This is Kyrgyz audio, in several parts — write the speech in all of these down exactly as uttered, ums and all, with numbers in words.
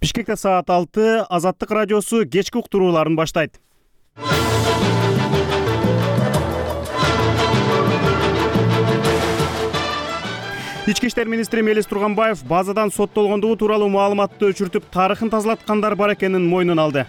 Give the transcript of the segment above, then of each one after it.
Бишкекте саат алты, Азаттык радиосу кечки уктурууларын баштайт. Ички иштер министри Мелис Турганбаев базадан соттолгондугу тууралуу маалыматты өчүртүп, тарыхын тазалаткандар бар экенин мойнуна алды.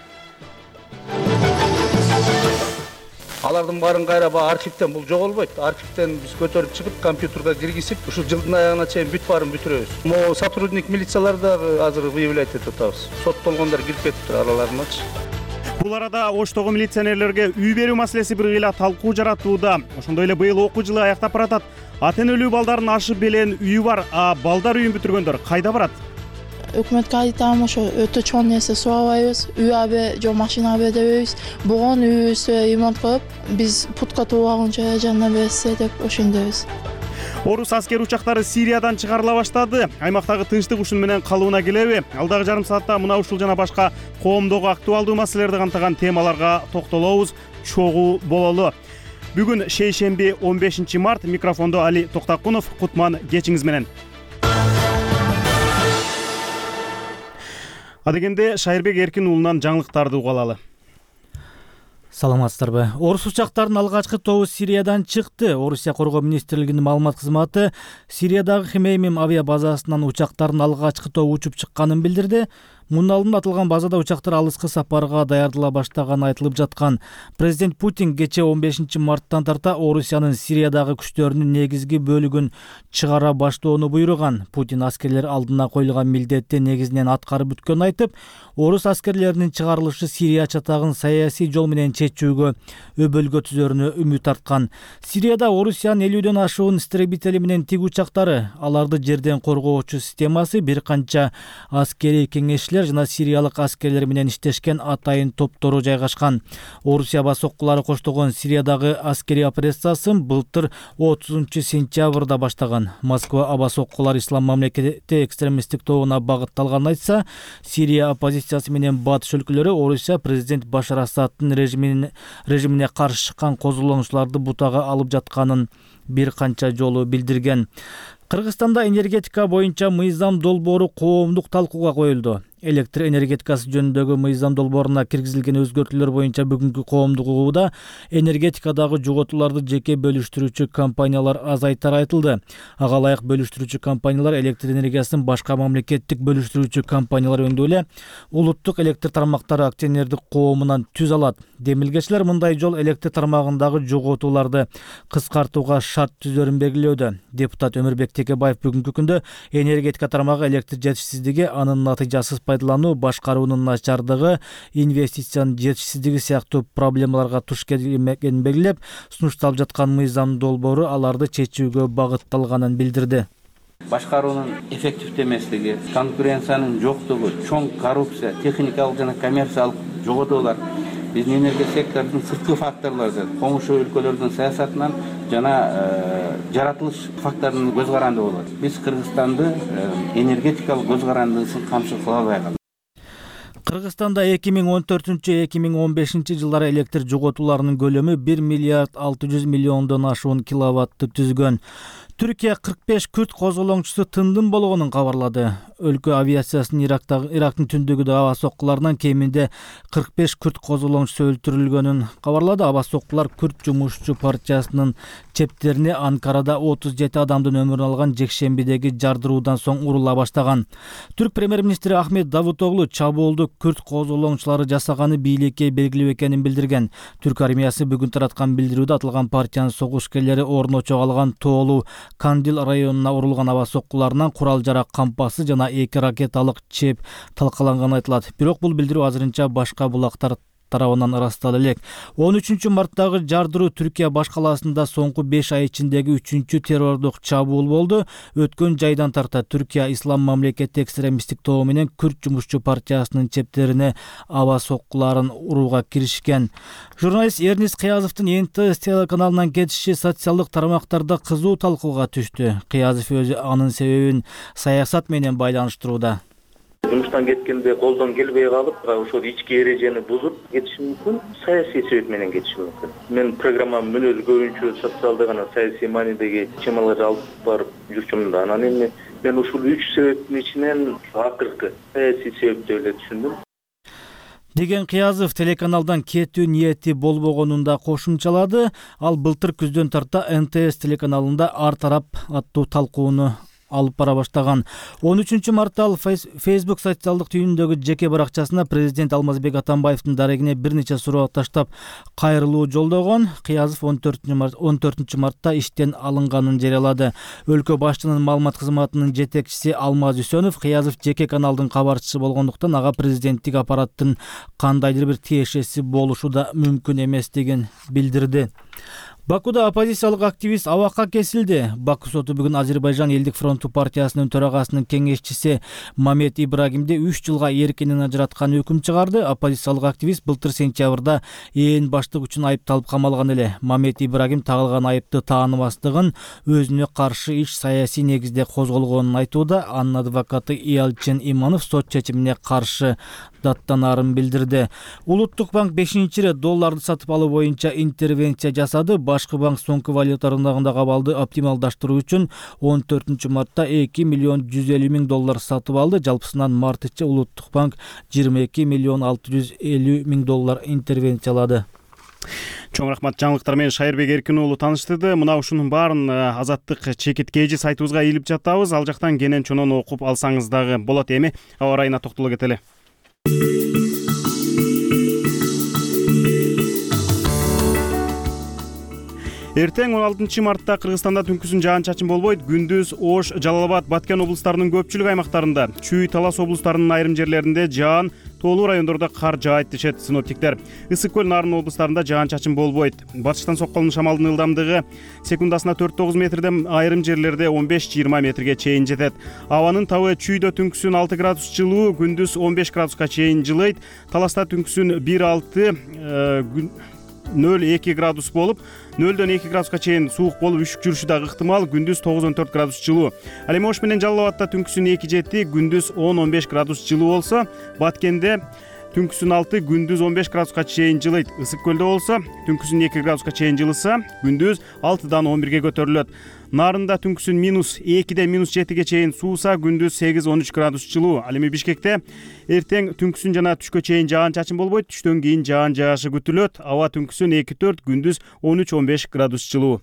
Алардын баарын кайра баягы архивден бул жоголбойт. Архивден биз көтөрүп чыгып, компьютерге киргизип, ушул жылдын аягына чейин бүт баарын бүтүрөбүз. Могу сотрудник милициялар да азыр выявлять этип атабыз. Соттолгондор кирип кетиптир араларыначы. Бул арада Оштогу милиционерлерге үй берүү маселеси бир кыйла талкуу жаратууда. Ошондой эле быйыл окуу жылы аяктап баратат. Ата энелүү балдардын ашып белен үйү бар, а балдар үйүн бүтүргөндөр кайда барат? Өкмөткө айтам, ошо өтө чоң нерсе сурабайбыз. Үй абе же машина абе дебейбиз. Бугун үйүбүздү ремонт кылып, биз путка туулаганча жанына берсе деп ошондойбуз. Орус аскер учактары Сириядан чыгарыла баштады. Аймактагы тынчтык ушун менен калыбына келеби? Алдагы жарым саатта мына ушул жана башка коомдогу актуалдуу маселелерди камтыган темаларга токтолобуз. Чогуу бололу. Бүгүн шейшемби он бешинчи март. Микрофондо Али Токтакунов. Кутман кечиңиз менен. Адегенде Шайырбек Эркин уулунан жаңылыктарды уга алалы. Саламатсыздарбы. Орус учактарынын алгачкы тобу Сириядан чыкты. Орусия коргоо министрлигинин маалымат кызматы Сириядагы Хмеймим авиа базасынан учактардын алгачкы тобу учуп чыкканын билдирди. Мунун алдында атылган базада учактар алыскы сапарга даярдыла баштаганы айтылып жаткан. Президент Путин кече он бешинчи марттан тарта Орусиянын Сириядагы күчтөрүнүн негизги бөлүгүн чыгара баштоону буйруган. Путин аскерлер алдына коюлган милдетти негизинен аткарып бүткөнүн айтып, орус аскерлеринин чыгарылышы Сирия чатагын саясий жол менен чечүүгө өбөлгө түзөрүнө үмүт арткан. Сирияда Орусиянын элүүдөн ашуун истребители менен тиг учактары, аларды жерден коргоочу системасы, бир канча аскерий кеңешчилер жана сириялык аскерлер менен иштешкен атайын топтору жайгашкан. Орусия бас окуулары коштогон Сириядагы аскерий операциясын былтыр отузунчу сентябрда баштаган. Москва абас окуулар ислам мамлекети экстремисттик тобуна багытталганын айтса, Сирия оппозициясы менен батыш өлкөлөрү Орусия президент Башар Асадтын режимине режимине каршы чыккан козголоңчуларды бутага алып жатканын бир канча жолу билдирген. Кыргызстанда энергетика боюнча мыйзам долбоору коомдук талкууга коюлду. Электр энергетикасы жөнүндөгү мыйзам долбооруна киргизилген өзгөртүүлөр боюнча бүгүнкү коомдук угууда энергетикадагы жоготууларды жеке бөлүштүрүүчү компаниялар азайтары айтылды. Ага ылайык бөлүштүрүүчү компаниялар электр энергиясын башка мамлекеттик бөлүштүрүүчү компаниялар өңдүү эле улуттук электр тармактары акционердик коомунан түз алат. Демилгечилер мындай жол электр тармагындагы жоготууларды кыскартууга шарт түзөрүн белгилөөдө. Депутат Өмүрбек Текебаев бүгүнкү күндө энергетика тармагы электр жетишсиздиги, анын натыйжасыз пайдалануу, башкаруунун начардыгы, инвестициянын жетишсиздиги сыяктуу проблемаларга туш келгенин белгилеп, сунушталып жаткан мыйзам долбоору аларды чечүүгө багытталганын билдирди. Башкаруунун эффективдүү эмеслиги, конкуренциянын жоктугу, чоң коррупция, техникалык жана коммерциялык жоготуулар биздин энергия секторунун сырткы факторлору, комушу өлкөлөрдүн саясатынан жана жаратылыш факторунун көз каранды болот. Биз Кыргызстанды энергетикалык көз карандысын камчы кыла албай калдык. Кыргызстанда эки миң он төртүнчү эки миң он бешинчи жылдары электр жоготууларынын көлөмү бир миллиард алты жүз миллиондон ашуун киловаттты түзгөн. Түркия кырк беш күрд козголоңчусу тындым болгонун кабарлады. Өлкө авиациясынын Ирактагы Ирактын түндүгүдө аба соккуларынан кеминде кырк беш күрд козголоңчусу өлтүрүлгөнүн кабарлады. Аба соккулар Күрд жумушчу партиясынын чептерине Анкарада отуз жети адамдын өмүрүн алган жекшембидеги жардыруудан соң урула баштаган. Түрк премьер-министри Ахмет Давутоглу чабуулду күрд козголоңчулары жасаганы бийликке белгилүү экенин билдирген. Түрк армиясы бүгүн тараткан билдирүүдө атылган партиянын согушкерлери орночо алган Тоолу Кандил районуна урулган аба соккуларынан курал-жарак кампасы жана эки ракеталык чеп талкаланганы айтылат. Бирок бул билдирүү азырынча башка булактар тарабынан ырастала элек. он үчүнчү марттагы жардыруу Түркия баш калаасында соңку беш ай ичиндеги үчүнчү террордук чабуул болду. Өткөн жайдан тарта Түркия ислам мамлекети экстремисттик тобу менен Күрд жумушчу партиясынын чептерине аба соккуларын урууга киришкен. Журналист Эрнис Кыязовдун эн тэ эс телеканалынан кетиши социалдык тармактарда кызуу талкууга түштү. Кыязов өзү анын себебин саясат менен байланыштырууда. Жумуштан кеткенде колдон келбей калып, ошол ички эрежени бузуп кетиши мүмкүн, саясий себеп менен кетиши мүмкүн. Мен программам мүнөзү көбүнчө социалдык анан саясий маанидеги чамаларды алып барып жүрчүмүн да. Анан эми мен ушул үч себептин ичинен акыркы саясий себеп деп эле түшүндүм. Деген Кыязов телеканалдан кетүү ниети болбогонун да кошумчалады. Ал былтыр күздөн тарта эн тэ эс телеканалында ар тарап аттуу талкууну алып бара баштаган. он үчүнчү мартта ал Facebook социалдык түйүндөгү жеке баракчасына президент Алмазбек Атамбаевдин дарегине бир нече суроо таштап кайрылуу жолдогон. Кыязов он төртүнчү мартта иштен алынганын жарыялады. Өлкө башчынын маалымат кызматынын жетекчиси Алмаз Үсөнов Кыязов жеке каналдын кабарчысы болгондуктан ага президенттик аппараттын кандайдыр бир тиешеси болушу да мүмкүн эмес деген билдирди. Бакуда оппозициялык активист абакка кесилди. Баку соту бүгүн Азербайжан элдик фронту партиясынын төрагасынын кеңешчиси Мамет Ибрагимди үч жылга эркинен ажыраткан өкүм чыгарды. Оппозициялык активист былтыр сентябрда ээн баштык үчүн айыпталып камалган эле. Мамет Ибрагим тагылган айыпты тааныбастыгын, өзүнө каршы иш саясий негизде козголгонун айтууда. Анын адвокаты Иялчен Иманов сот чечимине каршы даттанаарын билдирди. Улуттук банк бешинчи ирет долларды сатып алуу боюнча интервенция жасады. Башкы банк соңку валюта рыногундагы абалды оптималдаштыруу үчүн он төртүнчү мартта эки миллион жүз элүү миң доллар сатып алды. Жалпысынан мартыча Улуттук банк жыйырма эки миллион алты жүз элүү миң доллар интервенциялады. Чоң рахмат. Жаңылыктар менен Шайырбек Эркин уулу тааныштырды. Мына ушунун баарын Азаттык чекит кежи сайтыбызга илип жатабыз. Ал жактан кенен чонон окуп алсаңыз дагы болот. Эми аба ырайына токтоло кетели. Эртең он алтынчы мартта Кыргызстанда түнкүсүн жаан-чачын болбойт. Күндүз Ош, Жалал Абад, Баткен облустарынын көпчүлүк аймактарында, Чүй, Талас облустарынын айрым жерлеринде жаан, тоолуу райондордо кар жаайт дешет синоптиктер. Ысык көл, Нарын облустарында жаан-чачын болбойт. Батыштан соккон шамалдын ылдамдыгы секундасына төрт тогуз метрден айрым жерлерде он беш жыйырма метрге чейин жетет. Абанын табы Чүйдө түнкүсүн алты градус жылуу, күндүз он беш градуска чейин жылыйт. Таласта түнкүсүн бир алты нөл эки градус болуп, нөлдөн эки градуска чейин суук болуп үшүк жүрүшү дагы ыктымал. Күндүз тогуз он төрт градус жылуу. Ал эми Ош менен Жалал Абадта түнкүсүн эки жети, күндүз он он беш градус жылуу болсо, Баткенде түнкүсүн алты, күндүз он беш градуска чейин жылыйт. Ысык көлдө болсо, түнкүсүн эки градуска чейин жылыса, күндүз алтыдан он бирге көтөрүлөт. Нарында түнкүсүн минус экиден минус жетиге чейин сууса, күндүз сегиз он үч градус жылуу. Ал эми Бишкекте эртең түнкүсүн жана түшкө чейин жаан-чачын болбойт, түштөн кийин жаан жаашы күтүлөт. Аба түнкүсүн эки төрт, күндүз он үч он беш градус жылуу.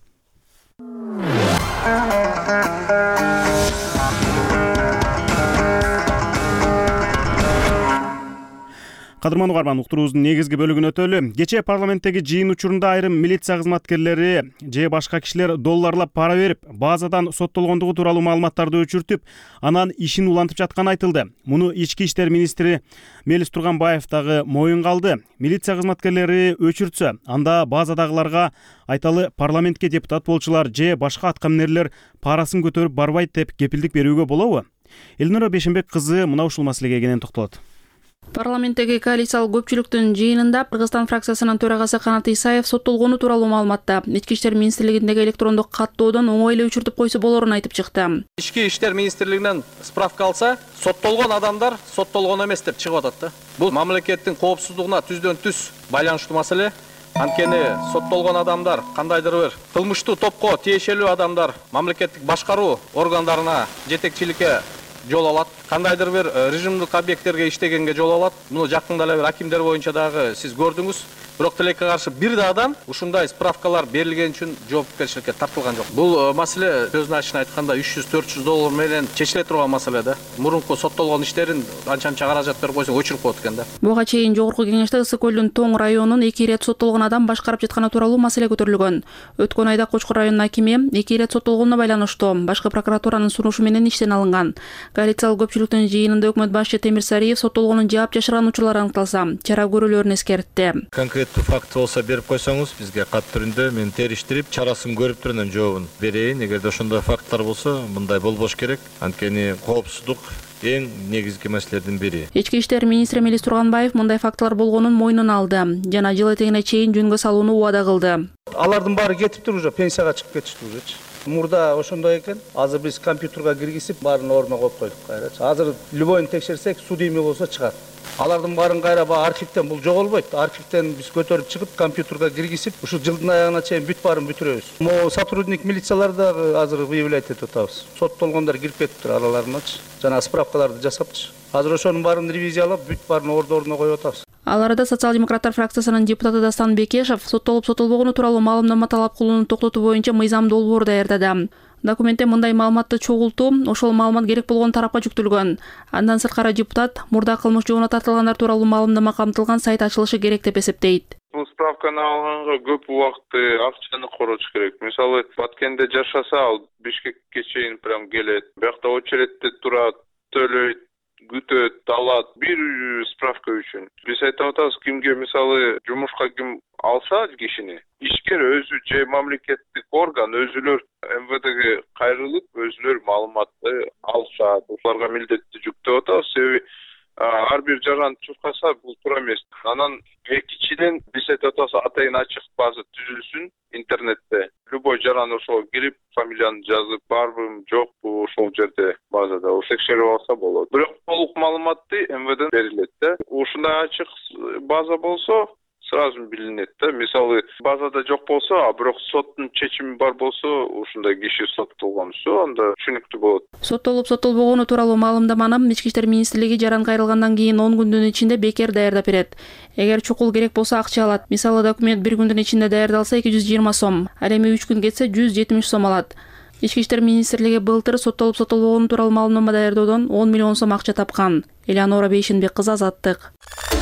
Кадырман угарман, уктуруубуздун негизги бөлүгүнө өтөлү. Кечээ парламенттеги жыйын учурунда айрым милиция кызматкерлери же башка кишилер долларлап пара берип, базадан соттолгондугу тууралуу маалыматтарды өчүртүп, анан ишин улантып жатканы айтылды. Муну Ички иштер министри Мелис Турганбаев дагы моюнга алды. Милиция кызматкерлери өчүртсө, анда базадагыларга айталы парламентке депутат болчулар же башка аткаминерлер парасын көтөрүп барбайт деп кепилдик берүүгө болобу? Элнура Бешенбек кызы мына ушул маселеге кенен токтолот. Парламенттеги коалициялык көпчүлүктүн жыйынында Кыргызстан фракциясынын төрагасы Канат Исаев соттолгону тууралуу маалыматта Ички иштер министрлигиндеги электрондук каттоодон оңой эле өчүртүп койсо болорун айтып чыкты. Ички иштер министрлигинен справка алса, соттолгон адамдар соттолгон эмес деп чыгып атат да. Бул мамлекеттин коопсуздугуна түздөн түз байланыштуу маселе. Анткени соттолгон адамдар кандайдыр бир кылмыштуу топко тиешелүү адамдар мамлекеттик башкаруу органдарына жетекчиликке жол алат. Кандайдыр бир режимдик объекттерге иштегенге жол алат. Муну жакында эле бир акимдер боюнча дагы сиз көрдүңүз. Бирок тилекке каршы бир да адам ушундай справкалар берилген үчүн жоопкерчиликке тартылган жок. Бул маселе сөзүн ачык айтканда үч жүз төрт жүз доллар менен чечиле турган маселе да. Мурунку соттолгон иштерин анча-мынча каражат берип койсоң өчүрүп коет экен да. Буга чейин жогорку кеңеште Ысык көлдүн Тоң районунун эки ирет соттолгон адам башкарып жатканы тууралуу маселе көтөрүлгөн. Өткөн айда Кочкор районунун акими эки ирет соттолгонуна байланыштуу башкы прокуратуранын сунушу менен иштен алынган. Коалициялык көпчүлүктүн жыйынында өкмөт башчы Темир Сариев соттолгонун жаап жашырган учурлар аныкталса, чара көрүүлөрүн эскертти. Конкреттүү факт болсо берип койсоңуз, бизге кат түрүндө мен териштирип, чарасын көрүп туруп анан жообун берейин. Эгерде ошондой факттар болсо, мындай болбош керек. Анткени коопсуздук эң негизги маселелердин бири. Ички иштер министри Мелис Турганбаев мындай фактылар болгонун мойнуна алды жана жыл этегине чейин жөнгө салууну убада кылды. Алардын баары кетиптир уже, пенсияга чыгып кетишти уже. Мурда ошондой экен. Азыр биз компьютерге киргизип, баарын ордуна коюп койдук кайрачы. Азыр любойун текшерсек, судимий болсо чыгат. Алардын баарын кайра баягы архивден бул жоголбойт. Архивден биз көтөрүп чыгып, компьютерге киргизип, ушул жылдын аягына чейин бүт баарын бүтүрөбүз. Могу сотрудник милициялар дагы азыр выявлять этип атабыз. Соттолгондор кирип кетиптир араларыначы. Жана справкаларды жасапчы. Азыр ошонун баарын ревизиялап, бүт баарын орду-ордуна коюп атабыз. Ал арада социал-демократтар фракциясынын депутаты Дастан Бекешев соттолуп сотолбогону тууралуу маалымнама талап кылууну токтотуу боюнча мыйзам долбоор даярдады. Документте мындай маалыматты чогултуу, ошол маалымат керек болгон тарапка жүктөлгөн. Андан сырткары депутат мурда кылмыш жообуна тартылгандар тууралуу маалымнама камтылган сайт ачылышы керек деп эсептейт. Бул справканы алганга көп убакытты, акчаны коротуш керек. Мисалы, Баткенде жашаса, ал Бишкекке чейин прям келет. Биякта очередте турат, төлөйт, күтөт, алат. Бир справка үчүн. Биз айтып атабыз, кимге мисалы жумушка ким алса кишини, ишкер өзү же мамлекеттик орган өзүлөр эм вэ дге кайрылып, өзүлөр маалыматты алышат. Уларга милдетти жүктөп атабыз. Себеби ар бир жаран чуркаса бул туура эмес. Анан экинчиден биз айтып атабыз, атайын ачык база түзүлсүн интернетте. Любой жаран ошого кирип, фамилияны жазып, барбы, жокпу ошол жерде базада текшерип алса болот. Бирок толук маалыматты эм вэ ден берилет да. Ушундай ачык база болсо сразу билинет да. Мисалы, базада жок болсо, а бирок соттун чечими бар болсо, ушундай киши соттолгон, все анда түшүнүктүү болот. Соттолуп соттолбогону тууралуу маалымдаманы Ички иштер министрлиги жаран кайрылгандан кийин он күндүн ичинде бекер даярдап берет. Эгер чукул керек болсо акча алат. Мисалы, документ бир күндүн ичинде даярдалса эки жүз жыйырма сом, ал эми үч күн кетсе жүз жетимиш сом алат. Ички иштер министрлиги былтыр соттолуп соттолбогону тууралуу маалымнама даярдоодон он миллион сом акча тапкан. Элеонора Бейшенбек кызы, Азаттык.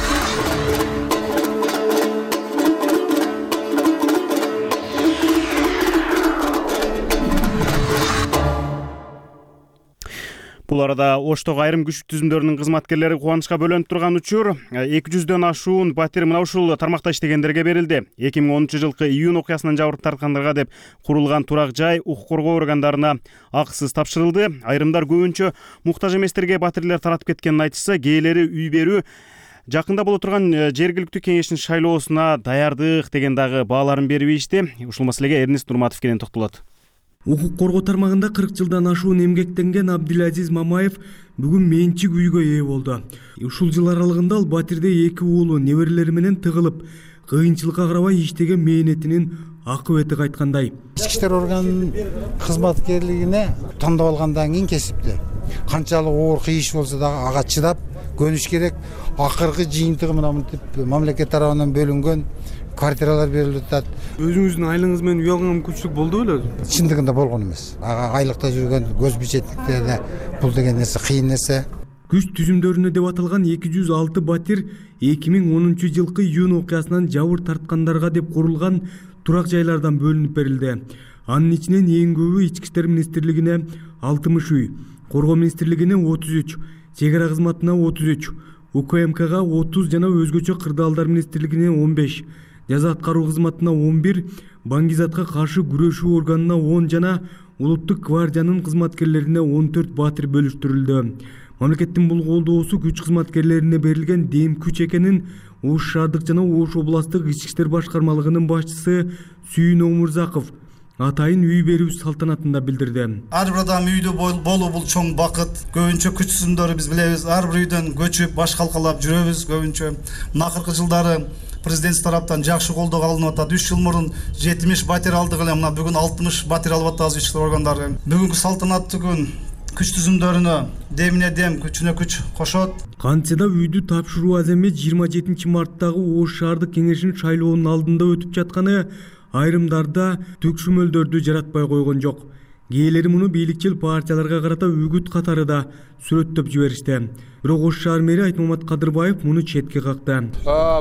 Бул арада Оштогу айрым күч түзүмдөрүнүн кызматкерлери кубанычка бөлөнүп турган учур эки жүздөн ашуун батир мына ушул тармакта иштегендерге берилди. эки миң онунчу жылкы июнь окуясынан жабырып тарткандарга деп курулган турак жай укук коргоо органдарына акысыз тапшырылды. Айрымдар көбүнчө муктаж эместерге батирлер таратып кеткенин айтышса, кээелери үй берүү, жакында боло турган жергиликтүү кеңештин шайлоосуна даярдык деген дагы бааларын берип ийишти. Ушул маселеге Эрнест Нурматов кенен токтолот. Укук коргоо тармагында кырк жылдан ашуун эмгектенген Абдилазиз Мамаев бүгүн менчик үйгө ээ болду. Ушул жыл аралыгында ал батирде эки уулу неберелери менен тыгылып, кыйынчылыкка карабай иштеген мээнетинин акыбети кайткандай. Ички иштер органынын кызматкерлигине тандап алгандан кийин кесипти. Канчалык оор кыйыш болсо дагы ага чыдап көнүш керек. Акыркы жыйынтыгы мына мынтип мамлекет тарабынан бөлүнгөн квартиралар берилип атат. Өзүңүздүн айлыгыңыз менен үй алган мүмкүнчүлүк болду беле? Чындыгында болгон эмес. Ага айлыкта жүргөн көз бичеттиктерде бул деген нерсе кыйын нерсе. Күч түзүмдөрүнө деп аталган эки жүз алты батир эки миң онунчу жылкы июнь окуясынан жабыр тарткандарга деп курулган турак жайлардан бөлүнүп берилди. Анын ичинен эң көбү Ички иштер министрлигине алтымыш үй, Коргоо министрлигине отуз үч, чек ара кызматына отуз үч, У К М Кга отуз жана өзгөчө кырдаалдар министрлигине он беш, жаза аткаруу кызматына он бир, баңгизатка каршы күрөшүү органына он жана улуттук гвардиянын кызматкерлерине он төрт батир бөлүштүрүлдү. Мамлекеттин бул колдоосу күч кызматкерлерине берилген дем күч экенин Ош шаардык жана Ош областтык ички иштер башкармалыгынын башчысы Сүйүн Омурзаков атайын үй берүү салтанатында билдирди. Ар бир адам үйдө болуу бул чоң бакыт. Көбүнчө күч түзүмдөрү биз билебиз. Ар бир үйдөн көчүп, баш калкалап жүрөбүз көбүнчө. Акыркы жылдары президент тараптан жакшы колдоо алынып атат. үч жыл мурун жетимиш батир алдык эле, мына бүгүн алтымыш батир алып атабыз ички иштер органдары. Бүгүнкү салтанаттуу күн күч түзүмдөрүнө демине дем, күчүнө күч кошот. Кантсе да үйдү тапшыруу аз эмес жыйырма жетинчи марттагы Ош шаардык кеңешинин шайлоонун алдында өтүп жатканы айрымдарда төкшүмөлдөрдү жаратпай койгон жок. Кээелери муну бийликчил партияларга карата үгүт катары да сүрөттөп жиберишти. Бирок Ош шаар мэри Айтмамат Кадырбаев муну четке какты.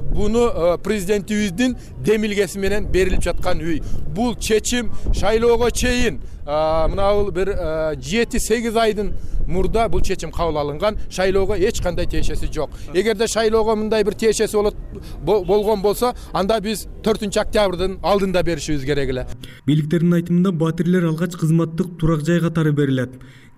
Буну президентибиздин демилгеси менен берилип жаткан үй. Бул чечим шайлоого чейин мына бир жети сегиз айдын мурда бул чечим кабыл алынган. Шайлоого эч кандай тиешеси жок. Эгерде шайлоого мындай бир тиешеси болот болгон болсо, анда биз төртүнчү октябрдын алдында беришибиз керек эле. Бийликтердин айтымында батирлер алгач кызматтык турак жай катары берилет.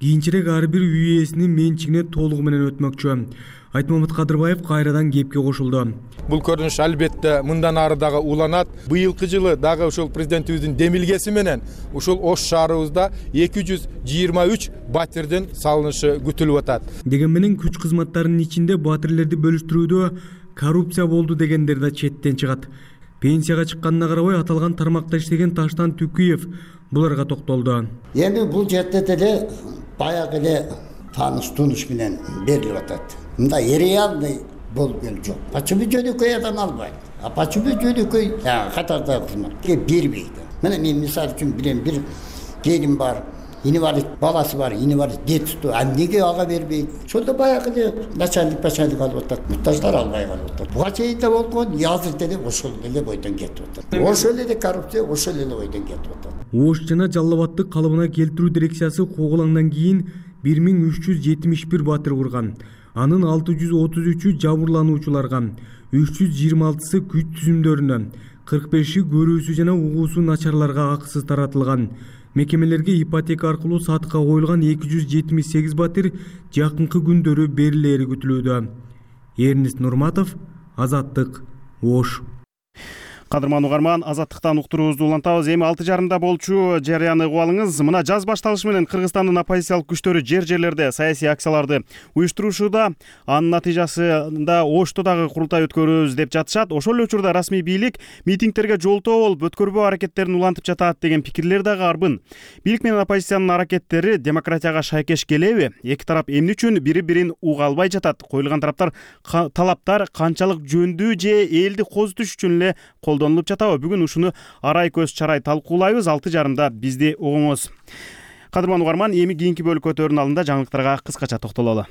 кийинчерээк ар бир үй ээсинин менчигине толугу менен өтмөкчү. Айтмамат Кадырбаев кайрадан кепке кошулду. Бул көрүнүш албетте мындан ары дагы уланат. Быйылкы жылы дагы ушул президентибиздин демилгеси менен ушул Ош шаарыбызда эки жүз жыйырма үч батирдин салынышы күтүлүп атат. Деген менен күч кызматтарынын ичинде батирлерди бөлүштүрүүдө коррупция болду дегендер да четтен чыгат. Пенсияга чыкканына карабай аталган тармакта иштеген Таштан Түкүев буларга токтолду. Эми бул жерде деле баягы эле тааныш тунуш менен берилип атат. Мында реальный болуп келе жок. Почему жөнөкөй адам албайт? А почему жөнөкөй катарда кызматка бербейт? Мына мен мисал үчүн билем, бир келин бар, инвалид баласы бар, инвалид детство, а эмнеге ага бербейт? Ошондо баягы эле начальник начальник алып атат, муктаждар албай калып атат. Буга чейин да болгон, азыр деле ошол эле бойдон кетип атат. Ошол эле коррупция, ошол эле бойдон кетип атат. Ош жана Жалал Абадты калыбына келтирүү дирекциясы куугуландан кийин бир миң үч жүз жетимиш бир батир курган. Анын алты жүз отуз үчү жабырлануучуларга, үч жүз жыйырма алтысы күч түзүмдөрүнө, кырк беши көрүүсү жана угуусу начарларга акысыз таратылган. Мекемелерге ипотека аркылуу сатыкка коюлган эки жүз жетимиш сегиз батир жакынкы күндөрү берилери күтүлүүдө. Эрнест Нурматов, Азаттык, Ош. Кадырман угарман, Азаттыктан уктуруубузду улантабыз. Эми алты жарымда болчу жарыяны угуп алыңыз. Мына жаз башталышы менен Кыргызстандын оппозициялык күчтөрү жер жерлерде саясий акцияларды уюштуруушуда, анын натыйжасында Ошто дагы курултай өткөрөбүз деп жатышат. Ошол эле учурда расмий бийлик митингтерге жолтоо болуп өткөрбөө аракеттерин улантып жатат деген пикирлер дагы арбын. Бийлик менен оппозициянын аракеттери демократияга шайкеш келеби? Эки тарап эмне үчүн бири-бирин уга албай жатат? Коюлган тараптар талаптар канчалык жөндүү же элди козутуш үчүн эле колдонулуп жатабы? Бүгүн ушуну арай көз чарай талкуулайбыз. алты жарымда бизди угуңуз. Кадырман угарман, эми кийинки бөлүккө өтөөрүн алдында жаңылыктарга кыскача токтололу.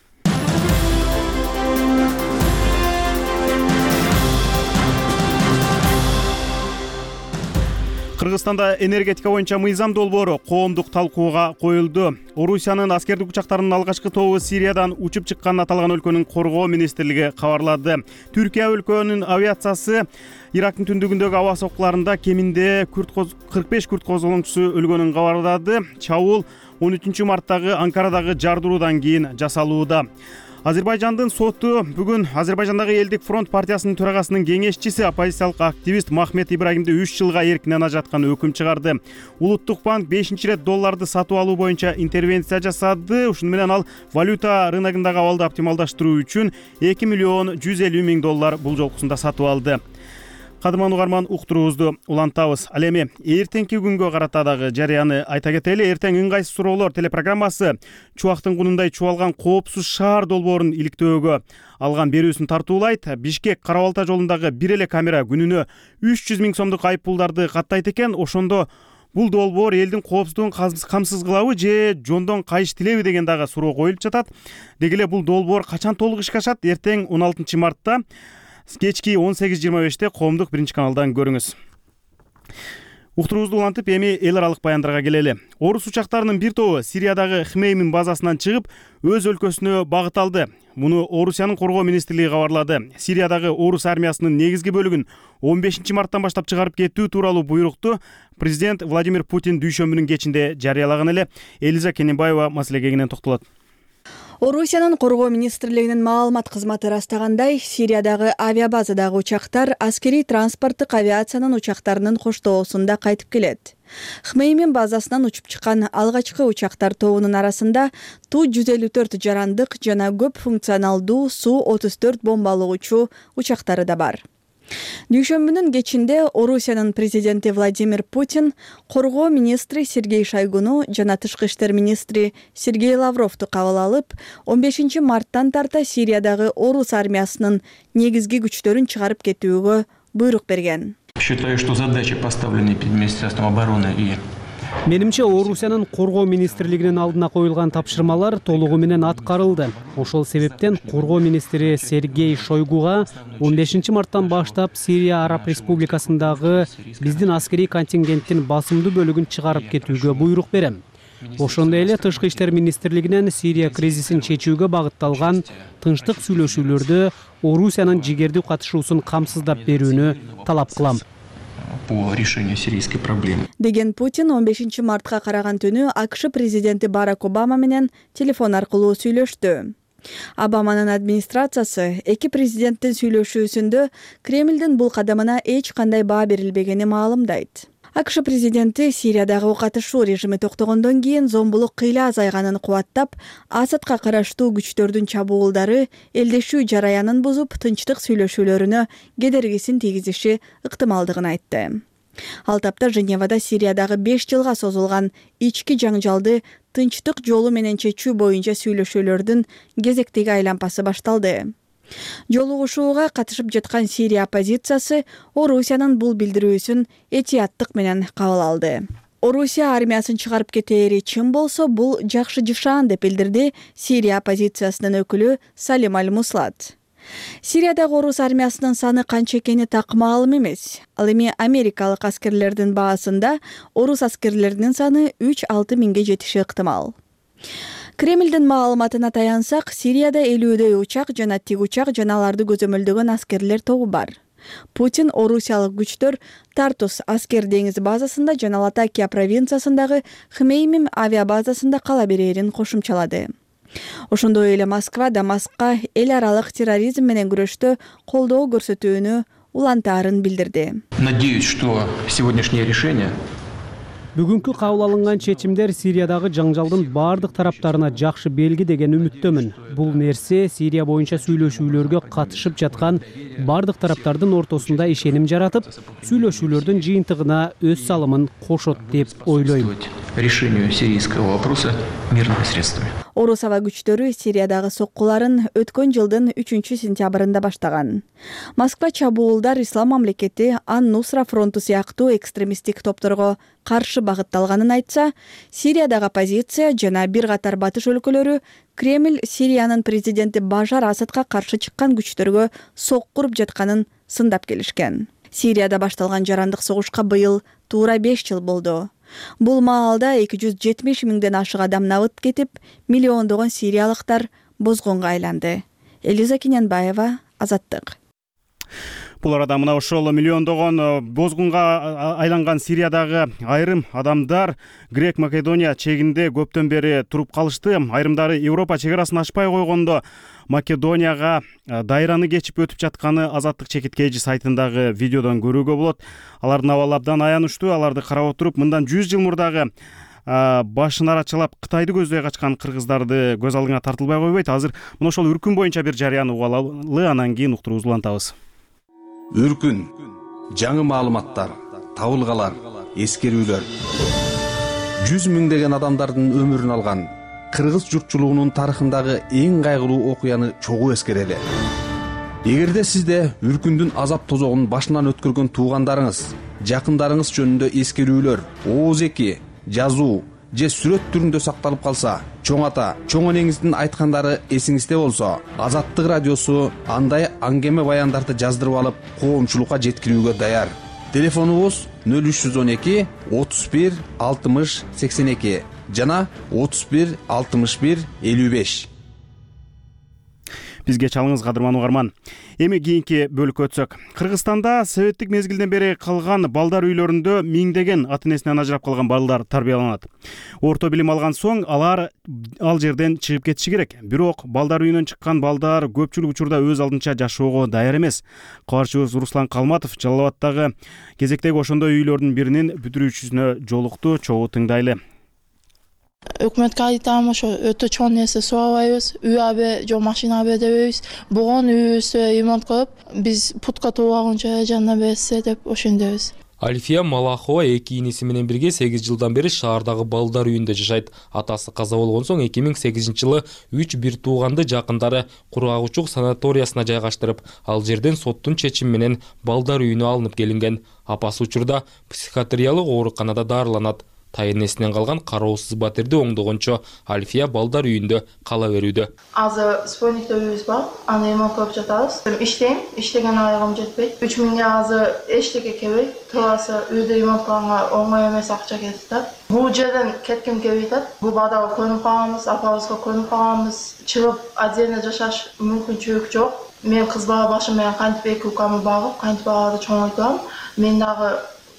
Кыргызстанда энергетика боюнча мыйзам долбоору коомдук талкууга коюлду. Орусиянын аскердик учактарынын алгачкы тобу Сириядан учуп чыкканын аталган өлкөнүн коргоо министрлиги кабарлады. Түркия өлкөнүн авиациясы Ирактын түндүгүндөгү аба соккуларында кеминде кырк беш күрт козголоңчусу өлгөнүн кабарлады. Чабуул он үчүнчү марттагы Анкарадагы жардыруудан кийин жасалууда. Азербайжандын соту бүгүн Азербайжандагы Элдик фронт партиясынын төрагасынын кеңешчиси, оппозициялык активист Махмет Ибрагимди үч жылга эркинен ажыраткан өкүм чыгарды. Улуттук банк бешинчи ирет долларды сатып алуу боюнча интервенция жасады. Ушуну менен ал валюта рыногундагы абалды оптималдаштыруу үчүн эки миллион жүз элүү миң доллар бул жолкусунда сатып алды. Кадырман угарман, уктуруубузду улантабыз. Ал эми эртеңки күнгө карата дагы жарыяны айта кетели. Эртең ыңгайсыз суроолор телепрограммасы чубактын кунундай чубалган коопсуз шаар долбоорун иликтөөгө алган берүүсүн тартуулайт. Бишкек Кара Балта жолундагы бир эле камера күнүнө үч жүз миң сомдук айыппулдарды каттайт экен. Ошондо бул долбоор элдин коопсуздугун камсыз кылабы же жондон кайыш тилеби деген дагы суроо коюлуп жатат. Деги эле бул долбоор качан толук ишке ашат? Эртең он алтынчы мартта кечки он сегиз жыйырма беште коомдук биринчи каналдан көрүңүз. Уктуруубузду улантып, эми эл аралык баяндарга келели. Орус учактарынын бир тобу Сириядагы Хмеймим базасынан чыгып, өз өлкөсүнө багыт алды. Муну Орусиянын коргоо министрлиги кабарлады. Сириядагы орус армиясынын негизги бөлүгүн он бешинчи марттан баштап чыгарып кетүү тууралуу буйрукту президент Владимир Путин дүйшөмбүнүн кечинде жарыялаган эле. Элиза Кененбаева маселеге кенен токтолот. Орусиянын коргоо министрлигинин маалымат кызматы ырастагандай, Сириядагы авиабазадагы учактар аскерий транспорттук авиациянын учактарынын коштоосунда кайтып келет. Хмеймим базасынан учуп чыккан алгачкы учактар тобунун арасында Ту жүз элүү төрт жарандык жана көп функционалдуу Су отуз төрт бомбалоочу учактары да бар. Дүйшөмбүнүн кечинде Орусиянын президенти Владимир Путин коргоо министри Сергей Шойгуну жана тышкы иштер министри Сергей Лавровду кабыл алып, он бешинчи марттан тарта Сириядагы орус армиясынын негизги күчтөрүн чыгарып кетүүгө буйрук берген. Считаю, что задачи, поставленные перед Министерством обороны и Менимче, Орусиянын коргоо министрлигинин алдына коюлган тапшырмалар толугу менен аткарылды. Ошол себептен коргоо министри Сергей Шойгуга он бешинчи марттан баштап Сирия Араб Республикасындагы биздин аскерий контингенттин басымдуу бөлүгүн чыгарып кетүүгө буйрук берем. Ошондой эле тышкы иштер министрлигинен Сирия кризисин чечүүгө багытталган тынчтык сүйлөшүүлөрдө Орусиянын жигердүү катышуусун камсыздап берүүнү талап кылам. по решению сирийской проблемы. Деген Путин он бешинчи мартка караган түнү АКШ президенти Барак Обама менен телефон аркылуу сүйлөштү. Обаманын администрациясы эки президенттин сүйлөшүүсүндө Кремлдин бул кадамына эч кандай баа берилбегенин маалымдайт. АКШ президенти Сириядагы окатышуу режими токтогондон кийин зомбулук кыйла азайганын кубаттап, Асадка караштуу күчтөрдүн чабуулдары элдешүү жараянын бузуп, тынчтык сүйлөшүүлөрүнө кедергисин тийгизиши ыктымалдыгын айтты. Ал тапта Женевада Сириядагы беш жылга созулган ички жаңжалды тынчтык жолу менен чечүү боюнча сүйлөшүүлөрдүн кезектеги айлампасы башталды. Жолугушууга катышып жаткан Сирия оппозициясы Орусиянын бул билдирүүсүн этияттык менен кабыл алды. Орусия армиясын чыгарып кетери чын болсо, бул жакшы жышаан деп билдирди Сирия оппозициясынын өкүлү Салим Аль-Муслат. Сириядагы орус армиясынын саны канча экени так маалым эмес. Ал эми америкалык аскерлердин баасында орус аскерлеринин саны үч алты миңге жетиши ыктымал. Кремлдин маалыматына таянсак, Сирияда элүүдөй учак жана тик учак жана аларды көзөмөлдөгөн аскерлер тобу бар. Путин орусиялык күчтөр Тартус аскер деңиз базасында жана Латакия провинциясындагы Хмеймим авиабазасында кала берерин кошумчалады. Ошондой эле Москва Дамаскка эл аралык терроризм менен күрөштө колдоо көрсөтүүнү улантаарын билдирди. Надеюсь, что сегодняшнее решение Бүгүнкү кабыл алынган чечимдер Сириядагы жаңжалдын бардык тараптарына жакшы белги деген үмүттөмүн. Бул нерсе Сирия боюнча сүйлөшүүлөргө катышып жаткан бардык тараптардын ортосунда ишеним жаратып, сүйлөшүүлөрдүн жыйынтыгына өз салымын кошот деп ойлойм. Решению сирийского вопроса мирными средствами. Орус аба күчтөрү Сириядагы соккуларын өткөн жылдын үчүнчү сентябрында баштаган. Москва чабуулдар Ислам мамлекети Ан-Нусра фронту сыяктуу экстремисттик топторго каршы багытталганын айтса, Сириядагы оппозиция жана бир катар батыш өлкөлөрү Кремль Сириянын президенти Башар Асадка каршы чыккан күчтөргө соккуруп жатканын сындап келишкен. Сирияда башталган жарандык согушка быйыл туура беш жыл болду. Бул маалда эки жүз жетимиш миңден ашык адам набыт кетип, миллиондогон сириялыктар бозгонго айланды. Элиза Киненбаева, Азаттык. Бул арада мына ошол миллиондогон бозгунга айланган Сириядагы айрым адамдар Грек Македония чегинде көптөн бери туруп калышты. Айрымдары Европа чегарасын ачпай койгондо Македонияга дайраны кечип өтүп жатканы Азаттык чекиткейчи сайтындагы видеодон көрүүгө болот. Алардын абалы абдан аянычтуу. Аларды карап отуруп, мындан жүз жыл мурдагы башын арачалап Кытайды көздөй качкан кыргыздарды көз алдыңа тартылбай койбойт. Азыр мына ошол үркүн боюнча бир жарыяны угалы, анан кийин уктуруубузду улантабыз. Үркүн, жаңы маалыматтар, табылгалар, эскерүүлөр. Жүз миңдеген адамдардын өмүрүн алган кыргыз журтчулугунун тарыхындагы эң кайгылуу окуяны чогуу эскерели. Эгерде сизде үркүндүн азап тозогун башынан өткөргөн туугандарыңыз, жакындарыңыз жөнүндө эскерүүлөр, ооз-эки, жазуу же сүрөт түрүндө сакталып калса, чоң ата, чоң энеңиздин айткандары эсиңизде болсо, Азаттык радиосу андай аңгеме баяндарды жаздырып алып, коомчулукка жеткирүүгө даяр. Телефонубуз нөл үч жүз он эки отуз бир алтымыш сексен эки жана отуз бир алтымыш бир элүү беш. Бизге чалыңыз, кадырман угарман. Эми кийинки бөлүккө өтсөк. Кыргызстанда советтик мезгилден бери калган балдар үйлөрүндө миңдеген ата-энесинен ажырап калган балдар тарбияланат. Орто билим алган соң алар ал жерден чыгып кетиши керек. Бирок балдар үйүнөн чыккан балдар көпчүлүк учурда өз алдынча жашоого даяр эмес. Кабарчыбыз Руслан Калматов Жалал Абаддагы кезектеги ошондой үйлөрдүн биринин бүтүрүүчүсүнө жолукту. Чогуу тыңдайлы. Өкмөткө айтам, ошо өтө чоң нерсе сурабайбыз. Үй абе, жол машина абе дебейбиз. Бугун үйүбүздө ремонт кылып, биз путка туугунча жана берсе деп ошондойбуз. Альфия Малахова эки иниси менен бирге сегиз жылдан бери шаардагы балдар үйүндө жашайт. Атасы каза болгон соң эки миң сегизинчи жылы үч бир тууганды жакындары Кургагучук санаториясына жайгаштырып, ал жерден соттун чечими менен балдар үйүнө алынып келинген. Апасы учурда психиатриялык ооруканада дарыланат. Тайынесинен калган кароосуз батирди оңдогончо Альфия балдар үйүндө кала берүүдө. Азыр спойниктө үйүбүз бар, аны ремонт кылып жатабыз. Иштейм, иштеген айыгым жетпейт. үч миңге азыр эчтеке келбейт. Туурасы үйдө ремонт кылганга оңой эмес акча кетип атат. Бул жерден кетким келбей атат. Бул бадага көнүп калганбыз, апабызга көнүп калганбыз. Чыгып отдельно жашаш мүмкүнчүлүк жок. Мен кыз бала башым менен кантип эки укамды багып, кантип аларды чоңойтам. Мен дагы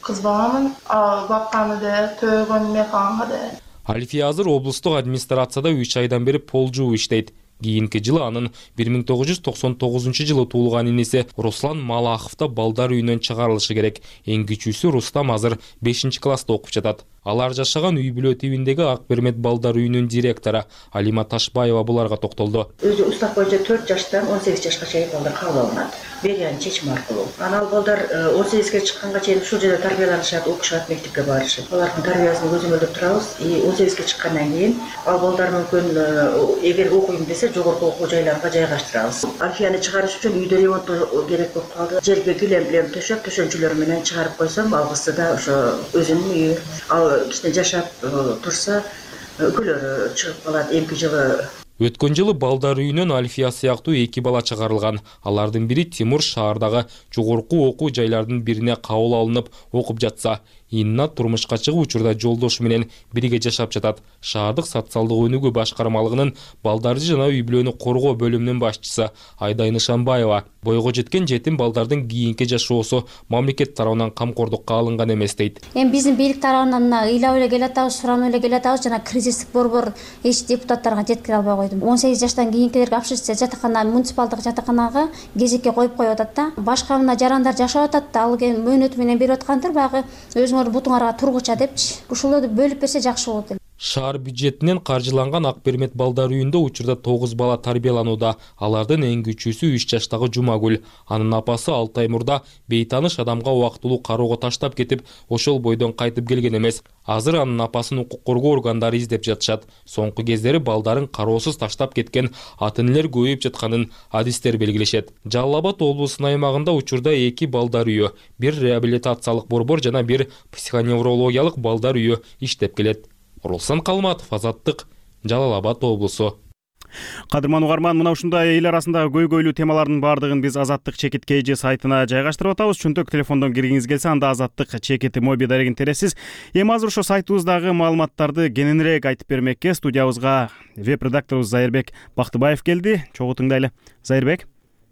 кыз баламын. Бакканы да, төөгөн меканга да. Альфия азыр облустук администрацияда үч айдан бери полжуу иштейт. Кийинки жылы анын бир миң тогуз жүз токсон тогузунчу жылы туулган иниси Руслан Малаховда балдар үйүнөн чыгарылышы керек. Эң кичүүсү Рустам азыр бешинчи класста окуп жатат. Алар жашаган үй бүлө тибиндеги Ак Бермет балдар үйүнүн директору Алима Ташбаева буларга токтолду. Өзү устак боюнча төрт жаштан он сегиз жашка чейин балдар кабыл алынат. Берген чечим аркылуу. Анан балдар он сегизге чыкканга чейин ушул жерде тарбияланышат, окушат, мектепке барышат. Алардын тарбиясын көзөмөлдөп турабыз. И он сегизге чыккандан кийин ал балдар мүмкүн эгер окуйм десе жогорку окуу жайларга жайгаштырабыз. Альфияны чыгарыш үчүн үйдө ремонт керек болуп калды. Жерге килем-билем төшөп, төшөнчүлөр менен чыгарып койсом, алгысы да ошо өзүнүн үйү. Ал кичине жашап турса, өлкөлөрү чыгып калат. Эмки жылы Өткөн жылы балдар үйүнөн Альфия сыяктуу эки бала чыгарылган. Алардын бири Тимур шаардагы жогорку окуу жайлардын бирине кабыл алынып окуп жатса, Инна турмушка чыгып учурда жолдошу менен бирге жашап жатат. Шаардык социалдык өнүгүү башкармалыгынын балдарды жана үй бүлөнү коргоо бөлүмүнүн башчысы Айдай Нышанбаева бойго жеткен жетим балдардын кийинки жашоосу мамлекет тарабынан камкордукка алынган эмес дейт. Эми биздин бийлик тарабынан ыйлап эле келатабыз, суранып эле келатабыз, жана кризистик борбор эч депутаттарга жеткире албай койдум. он сегиз жаштан кийинкилерге общежитие жатакана, муниципалдык жатаканага кезекке коюп коюп атат да. Башка мына жарандар жашап атат да, ал мөөнөтү менен берип аткандыр, баягы өзүңөр бутуңарга тургуча депчи. Ушуларды бөлүп берсе жакшы болот эле. Шаар бюджетинен каржыланган Ак Бермет балдар үйүндө учурда тогуз бала тарбияланууда. Алардын эң кичүүсү үч жаштагы Жумагүл. Анын апасы алты ай мурда бейтаныш адамга убактылуу кароого таштап кетип, ошол бойдон кайтып келген эмес. Азыр анын апасын укук коргоо органдары издеп жатышат. Соңку кездери балдарын кароосуз таштап кеткен ата-энелер көбөйүп жатканын адистер белгилешет. Жалал Абад облусунун аймагында учурда эки балдар үйү, бир реабилитациялык борбор жана бир психоневрологиялык балдар үйү иштеп келет. Руслан Калматов, Азаттык, Жалал Абад облусу. Кадырман угарман, мына ушундай эл арасындагы көйгөйлүү темалардын баардыгын биз Азаттык чекит кей жи сайтына жайгаштырып атабыз. Чөнтөк телефондон киргиңиз келсе, анда Азаттык чекити моби дарегин тересиз. Эми азыр ошо сайтыбыздагы маалыматтарды кененирээк айтып бермекке студиябызга веб-редакторубуз Зайырбек Бактыбаев келди. Чогуу тыңдайлы. Зайырбек.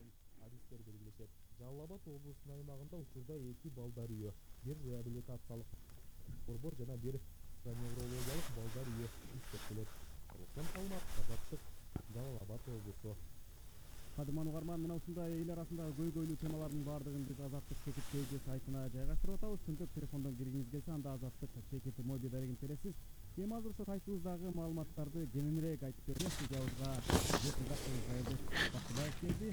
Жалал Абад облусунун аймагында учурда эки балдар үйү, бир реабилитациялык борбор жана бир неврологиялык балдар үйү иштеп келет. Руслан Калматов, Азаттык, Жалал Абад облусу. Кадырман угарман, мына ушундай эл арасындагы көйгөйлүү темалардын баардыгын биз Азаттык чекит кей жи сайтына жайгаштырып атабыз. Чөнтөк телефондон киргиңиз келсе, анда Азаттык чекити моби дарегин тересиз. Эми азыр ошо сайтыбыздагы маалыматтарды кененирээк айтып берген студиябызга веб-редакторубуз Зайырбек Бактыбаев келди.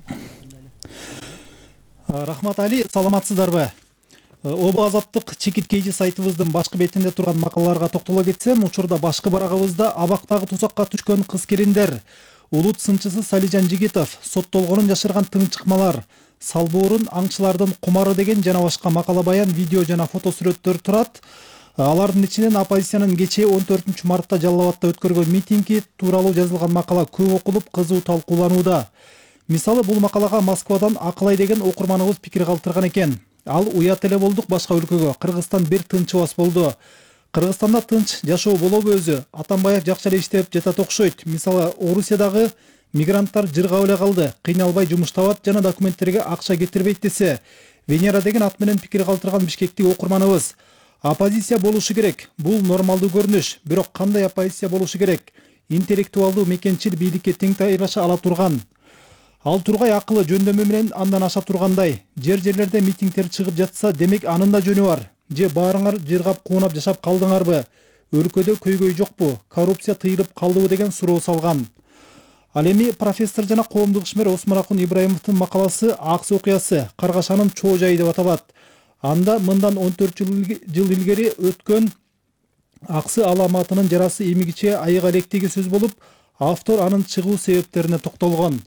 Рахмат Али, саламатсыздарбы? Оба Азаттык чекит кей жи сайтыбыздын башкы бетинде турган макалаларга токтоло кетсем, учурда башкы барагыбызда абактагы тузакка түшкөн кыз келиндер, улут сынчысы Салижан Жигитов, соттолгонун жашырган тыңчыкмалар, салбоорун аңчылардын кумары деген жана башка макала баян, видео жана фото сүрөттөр турат. Алардын ичинен оппозициянын кечээ он төртүнчү мартта Жалал Абадта өткөргөн митинги тууралуу жазылган макала көп окулуп, кызуу талкууланууда. Мисалы, бул макалага Москвадан Акылай деген окурманыбыз пикир калтырган экен. Ал уят эле болдук башка өлкөгө. Кыргызстан бир тынчыбас болду. Кыргызстанда тынч жашоо болобу өзү? Атамбаев жакшы эле иштеп жатат окшойт. Мисалы, Орусиядагы мигранттар жыргап эле калды, кыйналбай жумуш табат жана документтерге акча кетирбейт десе. Венера деген ат менен пикир калтырган бишкектик окурманыбыз. Оппозиция болушу керек. Бул нормалдуу көрүнүш. Бирок кандай оппозиция болушу керек? Интеллектуалдуу мекенчил бийликке тең тайраша ала турган. Ал тургай акылы жөндөмү менен андан аша тургандай. Жер-жерлерде митингдер чыгып жатса, демек анын да жөнү бар. Же баарыңар жыргап куунап жашап калдыңарбы? Өлкөдө көйгөй жокпу? Коррупция тыйылып калдыбы деген суроо салган. Ал эми профессор жана коомдук ишмер Осмонакун Ибраимовдун макаласы Аксы окуясы Каргашанын чоо жайы деп аталат. Анда мындан он төрт жыл илгери өткөн Аксы аламатынын жарасы эмигиче айыга электеги сөз болуп, автор анын чыгуу себептерине токтолгон.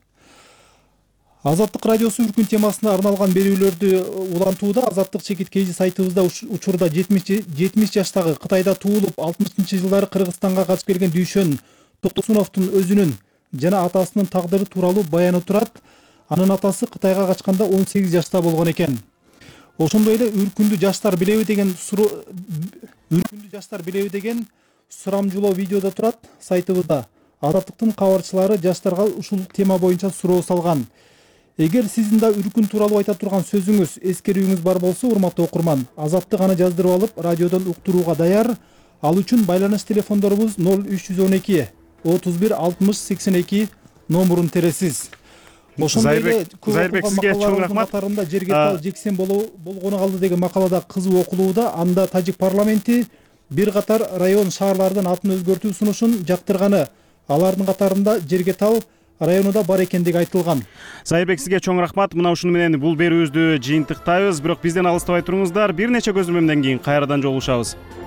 Азаттык радиосу үркүн темасына арналган берүүлөрдү улантууда. Азаттык чекит кей жи сайтыбызда учурда жетимиш жаштагы Кытайда туулуп, алтымышынчы жылдары Кыргызстанга качып келген Дүйшөн Токтосуновдун өзүнүн жана атасынын тагдыры тууралуу баяны турат. Анын атасы Кытайга качканда он сегиз жашта болгон экен. Ошондой эле үркүндү жаштар билеби деген суроо үркүндү жаштар билеби деген сурамжылоо видеодо турат сайтыбызда. Азаттыктын кабарчылары жаштарга ушул тема боюнча суроо салган. Эгер сиздин да үркүн тууралуу айта турган сөзүңүз, эскерүүңүз бар болсо, урматтуу окурман, Азаттык аны жаздырып алып, радиодон уктурууга даяр. Ал үчүн байланыш телефондорубуз ноль үч жүз он эки отуз бир алтымыш сексен эки номурун тересиз. Ошондой эле Зайырбек, сизге чоң рахмат. Катарында жерге тал жексен болгону калды деген макалада кызуу окулууда. Анда Тажик парламенти бир катар район шаарлардын атын өзгөртүү сунушун жактырганы, алардын катарында жерге тал районуда бар экендиги айтылган. Зайырбек, сизге чоң рахмат. Мына ушуну менен бул берүүбүздү жыйынтыктайбыз. Бирок бизден алыстабай туруңуздар. Бир нече көзөмөлдөн кийин кайрадан жолугушабыз.